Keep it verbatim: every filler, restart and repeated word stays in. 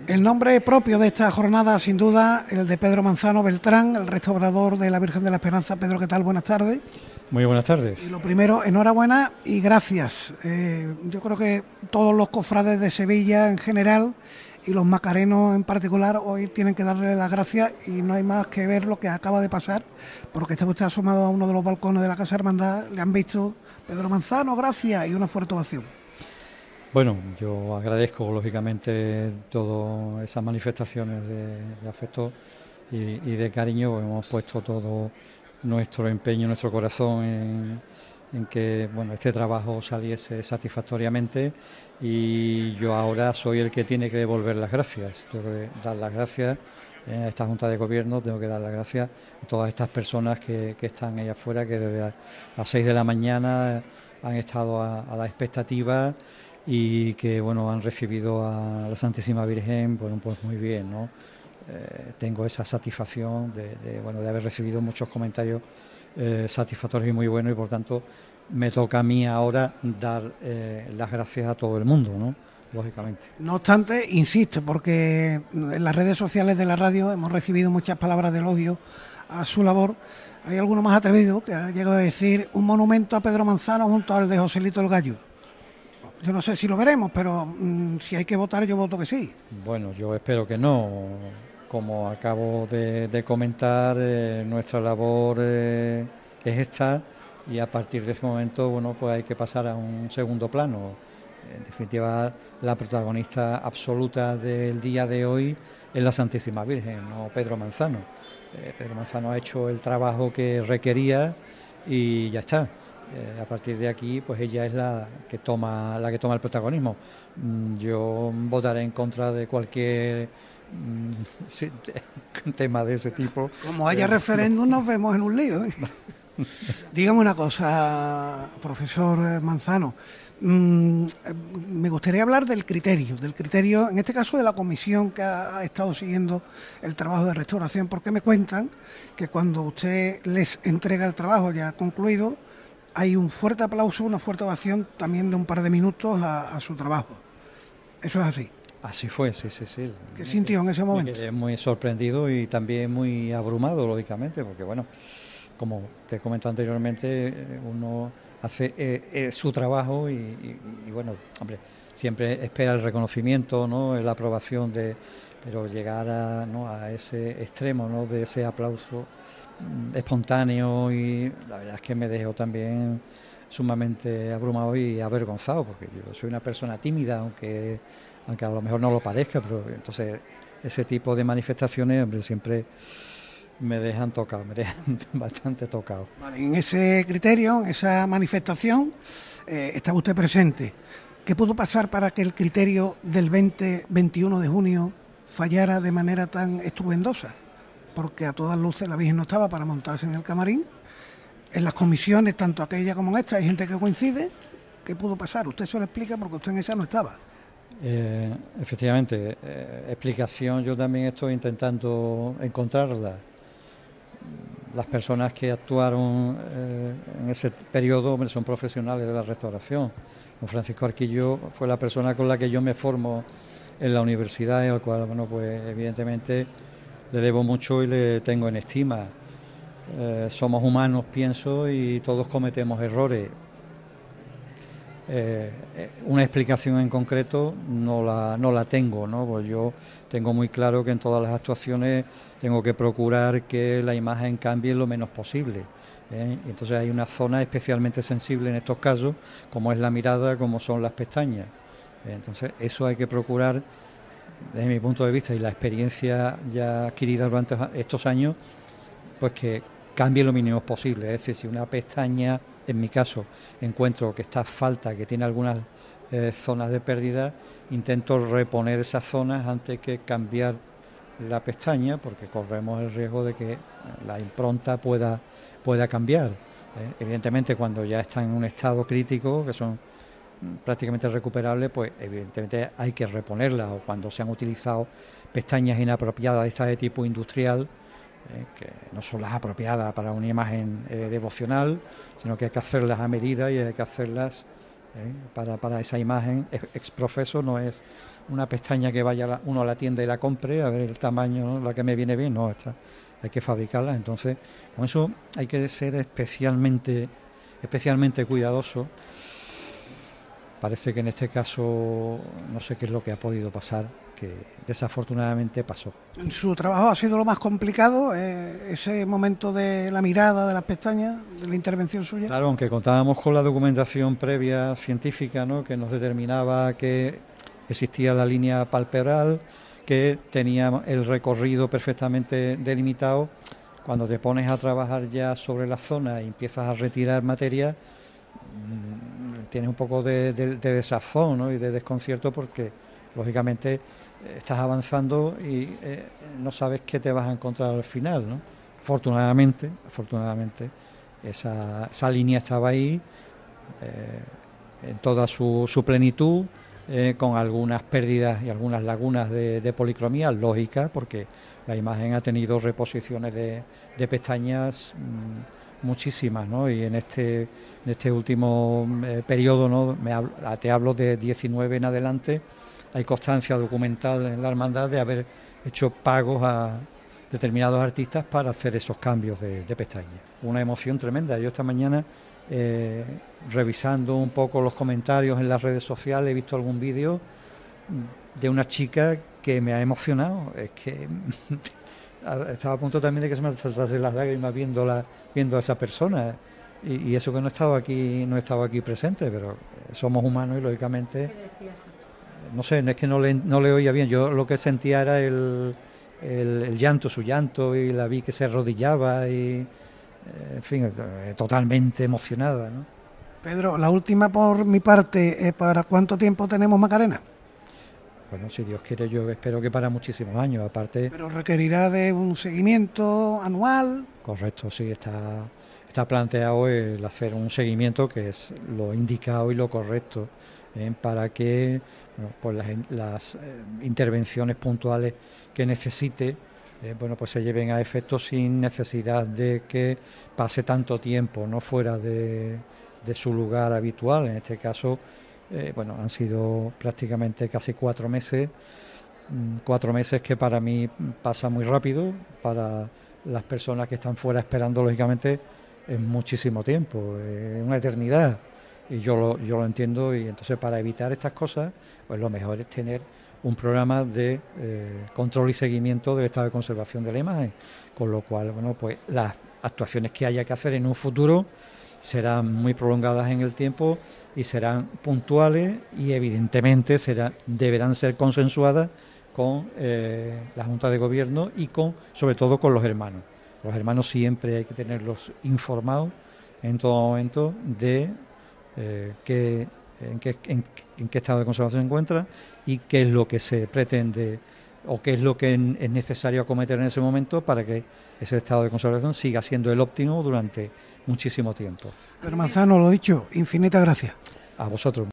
El nombre propio de esta jornada, sin duda, el de Pedro Manzano Beltrán, el restaurador de la Virgen de la Esperanza. Pedro, ¿qué tal? Buenas tardes. Muy buenas tardes. Y lo primero, enhorabuena y gracias. Eh, yo creo que todos los cofrades de Sevilla en general y los macarenos en particular hoy tienen que darle las gracias, y no hay más que ver lo que acaba de pasar, porque está usted asomado a uno de los balcones de la Casa Hermandad, le han visto Pedro Manzano, gracias, y una fuerte ovación. Bueno, yo agradezco lógicamente todas esas manifestaciones de, de afecto y, y de cariño. Hemos puesto todo nuestro empeño, nuestro corazón en, en que bueno, este trabajo saliese satisfactoriamente, y yo ahora soy el que tiene que devolver las gracias. Tengo que dar las gracias a esta Junta de Gobierno, tengo que dar las gracias a todas estas personas que, que están ahí afuera, que desde las seis de la mañana han estado a, a la expectativa y que bueno, han recibido a la Santísima Virgen bueno, pues muy bien, ¿no? Eh, tengo esa satisfacción de, de, bueno, de haber recibido muchos comentarios eh, satisfactorios y muy buenos, y por tanto me toca a mí ahora dar eh, las gracias a todo el mundo, ¿no? Lógicamente. No obstante, insisto, porque en las redes sociales de la radio hemos recibido muchas palabras de elogio a su labor. Hay alguno más atrevido que ha llegado a decir un monumento a Pedro Manzano junto al de Joselito el Gallo. Yo no sé si lo veremos, pero mmm, si hay que votar, yo voto que sí. Bueno, yo espero que no. Como acabo de, de comentar, eh, nuestra labor eh, es esta, y a partir de ese momento, bueno, pues hay que pasar a un segundo plano. En definitiva, la protagonista absoluta del día de hoy es la Santísima Virgen, no Pedro Manzano. Eh, Pedro Manzano ha hecho el trabajo que requería y ya está. Eh, a partir de aquí, pues ella es la que toma la que toma el protagonismo. Mm, yo votaré en contra de cualquier mm, sí, tema de ese tipo. Como haya eh, referéndum, nos vemos en un lío, ¿eh? Dígame una cosa, profesor Manzano. Mm, me gustaría hablar del criterio, del criterio, en este caso de la comisión que ha, ha estado siguiendo el trabajo de restauración, porque me cuentan que cuando usted les entrega el trabajo ya concluido, hay un fuerte aplauso, una fuerte ovación también de un par de minutos a, a su trabajo. ¿Eso es así? Así fue, sí, sí, sí. ¿Qué sintió en ese momento? Me quedé muy sorprendido y también muy abrumado, lógicamente, porque bueno, como te comento anteriormente, uno hace eh, eh, su trabajo y, y, y bueno, hombre, siempre espera el reconocimiento, ¿no?, la aprobación de, pero llegar a, ¿no?, a ese extremo, ¿no?, de ese aplauso espontáneo, y la verdad es que me dejó también sumamente abrumado y avergonzado, porque yo soy una persona tímida, aunque aunque a lo mejor no lo parezca, pero entonces ese tipo de manifestaciones, hombre, siempre me dejan tocado, me dejan bastante tocado. Vale, en ese criterio, en esa manifestación, eh, estaba usted presente. ¿Qué pudo pasar para que el criterio del veinte veintiuno de junio fallara de manera tan estruendosa? Porque a todas luces la Virgen no estaba para montarse en el camarín. En las comisiones, tanto aquella como en esta, hay gente que coincide. ¿Qué pudo pasar? Usted se lo explica porque usted en esa no estaba. Eh, efectivamente, eh, explicación yo también estoy intentando encontrarla. Las personas que actuaron eh, en ese periodo son profesionales de la restauración. Don Francisco Arquillo fue la persona con la que yo me formo en la universidad, y al cual, bueno, pues evidentemente le debo mucho y le tengo en estima. Eh, somos humanos, pienso, y todos cometemos errores. Eh, una explicación en concreto no la, no la tengo, ¿no? Pues yo tengo muy claro que en todas las actuaciones tengo que procurar que la imagen cambie lo menos posible, ¿eh? Y entonces hay una zona especialmente sensible en estos casos, como es la mirada, como son las pestañas. Entonces eso hay que procurar, desde mi punto de vista y la experiencia ya adquirida durante estos años, pues que cambie lo mínimo posible. Es decir, si una pestaña, en mi caso, encuentro que está falta, que tiene algunas eh, zonas de pérdida, intento reponer esas zonas antes que cambiar la pestaña, porque corremos el riesgo de que la impronta pueda, pueda cambiar. Eh, evidentemente, cuando ya está en un estado crítico, que son prácticamente recuperables, pues evidentemente hay que reponerlas, o cuando se han utilizado pestañas inapropiadas de esta de tipo industrial, eh, que no son las apropiadas para una imagen eh, devocional, sino que hay que hacerlas a medida y hay que hacerlas ¿eh? Para, para esa imagen ex profeso no es una pestaña que vaya la, uno a la tienda y la compre, a ver el tamaño, ¿no? La que me viene bien, no, esta hay que fabricarla. Entonces, con eso hay que ser especialmente, especialmente cuidadoso. Parece que en este caso no sé qué es lo que ha podido pasar, que desafortunadamente pasó. ¿Su trabajo ha sido lo más complicado, eh, ese momento de la mirada, de las pestañas, de la intervención suya? Claro, aunque contábamos con la documentación previa científica, ¿no?, que nos determinaba que existía la línea palpebral, que tenía el recorrido perfectamente delimitado, cuando te pones a trabajar ya sobre la zona y empiezas a retirar materia, tienes un poco de, de, de desazón, ¿no?, y de desconcierto, porque lógicamente estás avanzando y eh, no sabes qué te vas a encontrar al final, ¿no? Afortunadamente, afortunadamente esa, esa línea estaba ahí eh, en toda su, su plenitud, eh, con algunas pérdidas y algunas lagunas de, de policromía, lógica, porque la imagen ha tenido reposiciones de, de pestañas mmm, muchísimas, ¿no? Y en este, en este último eh, periodo, ¿no?, me hablo, te hablo de diecinueve en adelante, hay constancia documental en la hermandad de haber hecho pagos a determinados artistas para hacer esos cambios de, de pestañas. Una emoción tremenda. Yo esta mañana, eh, revisando un poco los comentarios en las redes sociales, he visto algún vídeo de una chica que me ha emocionado. Es que estaba a punto también de que se me saltasen las lágrimas viendo, la, viendo a esa persona. Y, y eso que no he estado aquí, no he estado aquí presente, pero somos humanos y lógicamente... No sé, es que no le, no le oía bien. Yo lo que sentía era el, el, el llanto, su llanto, y la vi que se arrodillaba y, en fin, totalmente emocionada, ¿no? Pedro, la última por mi parte, eh, ¿para cuánto tiempo tenemos Macarena? Bueno, si Dios quiere, yo espero que para muchísimos años, aparte... ¿Pero requerirá de un seguimiento anual? Correcto, sí, está, está planteado el hacer un seguimiento que es lo indicado y lo correcto, ¿eh? Para que bueno, pues las, las eh, intervenciones puntuales que necesite, eh, bueno, pues se lleven a efecto sin necesidad de que pase tanto tiempo, no fuera de, de su lugar habitual. En este caso, eh, bueno, han sido prácticamente casi cuatro meses, cuatro meses que para mí pasa muy rápido, para las personas que están fuera esperando, lógicamente, es muchísimo tiempo, es una eternidad. Y yo lo, yo lo entiendo, y entonces para evitar estas cosas, pues lo mejor es tener un programa de eh, control y seguimiento del estado de conservación de la imagen, con lo cual, bueno, pues las actuaciones que haya que hacer en un futuro serán muy prolongadas en el tiempo y serán puntuales y evidentemente será, deberán ser consensuadas con eh, la Junta de Gobierno y con, sobre todo, con los hermanos. Los hermanos siempre hay que tenerlos informados en todo momento de eh, qué, en, qué, en, en qué estado de conservación se encuentra y qué es lo que se pretende o qué es lo que es necesario acometer en ese momento para que ese estado de conservación siga siendo el óptimo durante muchísimo tiempo. Pero Manzano, lo dicho, infinitas gracias. A vosotros.